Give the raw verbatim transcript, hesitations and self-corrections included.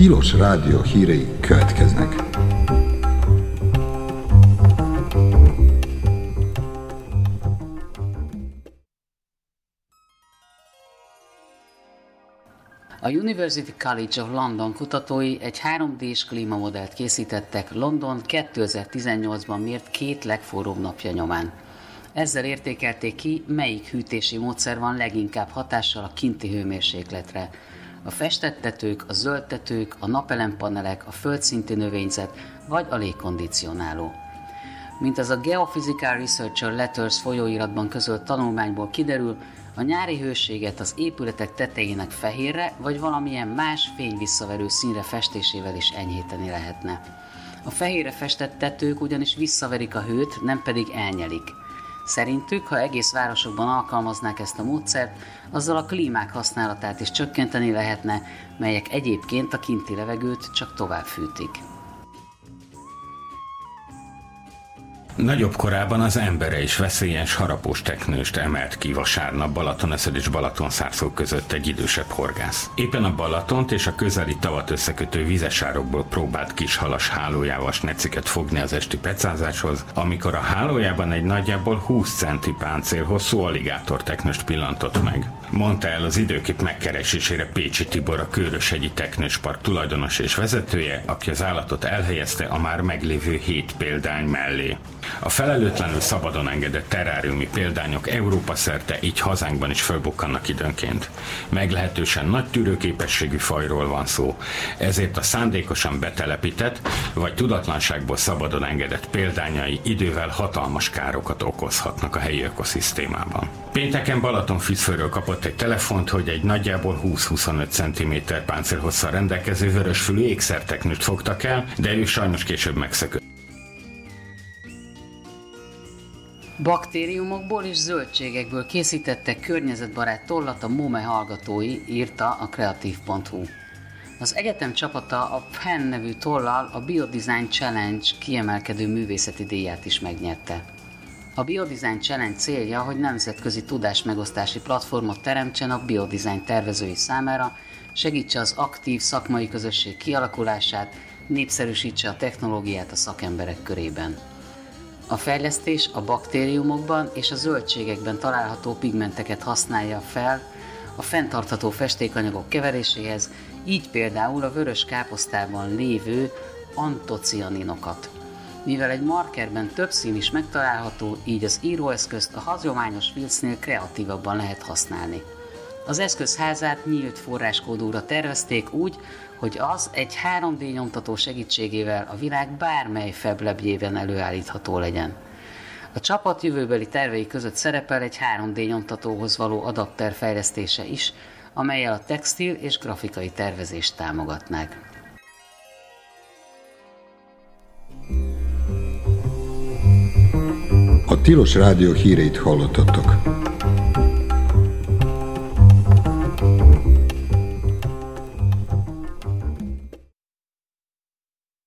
Tilos Rádió hírei következnek. A University College of London kutatói egy három dés klímamodellt készítettek London kétezer-tizennyolcban mért két legforróbb napja nyomán. Ezzel értékelték ki, melyik hűtési módszer van leginkább hatással a kinti hőmérsékletre. A festett tetők, a zöld tetők, a napelempanelek, a földszinti növényzet vagy a légkondicionáló. Mint az a Geophysical Researcher Letters folyóiratban közölt tanulmányból kiderül, a nyári hőséget az épületek tetejének fehérre vagy valamilyen más fényvisszaverő színre festésével is enyhíteni lehetne. A fehérre festett tetők ugyanis visszaverik a hőt, nem pedig elnyelik. Szerintük, ha egész városokban alkalmaznák ezt a módszert, azzal a klímák használatát is csökkenteni lehetne, melyek egyébként a kinti levegőt csak tovább fűtik. Nagyobb korában az embere is veszélyes harapós teknőst emelt ki vasárnap Balatoneszed és Balatonszárszó között egy idősebb horgász. Éppen a Balatont és a közeli tavat összekötő vizesárokból próbált kishalas hálójával sneciket fogni az esti pecázáshoz, amikor a hálójában egy nagyjából húsz centi páncél hosszú aligátor teknőst pillantott meg. Mondta el az időkép megkeresésére Pécsi Tibor, a Kőröshegyi Teknőspark tulajdonos és vezetője, aki az állatot elhelyezte a már meglévő hét példány mellé. A felelőtlenül szabadon engedett terráriumi példányok Európa szerte, így hazánkban is fölbukkannak időnként. Meglehetősen nagy tűrőképességű fajról van szó, ezért a szándékosan betelepített vagy tudatlanságból szabadon engedett példányai idővel hatalmas károkat okozhatnak a helyi ökoszisztémában. Pénteken Balatonfürdfőről kapott egy telefont, hogy egy nagyjából húsz-huszonöt centiméter páncélhosszal rendelkező vörösfülű ékszerteknőst fogtak el, de ő sajnos később megszökött. Baktériumokból és zöldségekből készítettek környezetbarát tollat a MOME hallgatói, írta a kreatív pont hu. Az egyetem csapata a Penn nevű tollal a Biodesign Challenge kiemelkedő művészeti díját is megnyerte. A Biodesign Challenge célja, hogy nemzetközi tudásmegosztási platformot teremtsen a biodesign tervezői számára, segítse az aktív szakmai közösség kialakulását, népszerűsítse a technológiát a szakemberek körében. A fejlesztés a baktériumokban és a zöldségekben található pigmenteket használja fel a fenntartható festékanyagok keveréséhez, így például a vörös káposztában lévő antocianinokat. Mivel egy markerben több szín is megtalálható, így az íróeszközt a hagyományos filcnél kreatívabban lehet használni. Az eszköz házát nyílt forráskódúra tervezték úgy, hogy az egy három dé nyomtató segítségével a világ bármely feblebjében előállítható legyen. A csapat jövőbeli tervei között szerepel egy három dé nyomtatóhoz való adapter fejlesztése is, amellyel a textil és grafikai tervezést támogatnák. A Tilos Rádió híreit hallottatok.